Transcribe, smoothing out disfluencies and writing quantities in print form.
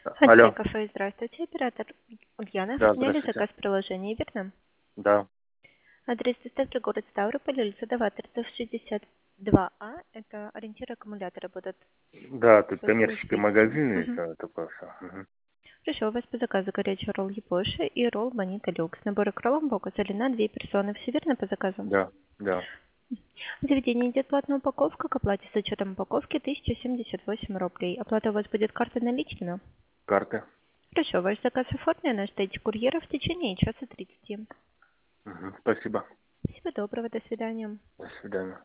Алло, Кафе, здравствуйте, оператор Ульяна. да, Сняли здравствуйте. заказ приложения, верно? Да, Адрес доставки город Ставрополь, улица Даваторцев, 62А. Это ориентиры аккумулятора будут да, тут в коммерческий USB-C. магазин и Мгм. все такое все. Хорошо, у вас по заказу горячий ролл Япоши и ролл Бонита Люкс. Наборы к роллам указали на 2 персоны. Все верно по заказу? Да, да, В заведении идет платная упаковка. К оплате с учетом упаковки 1078 рублей. Оплата у вас будет картой наличными? карты. Хорошо, ваш заказ оформлен, ожидайте курьера в течение часа 30. Спасибо. Всего доброго, до свидания. До свидания.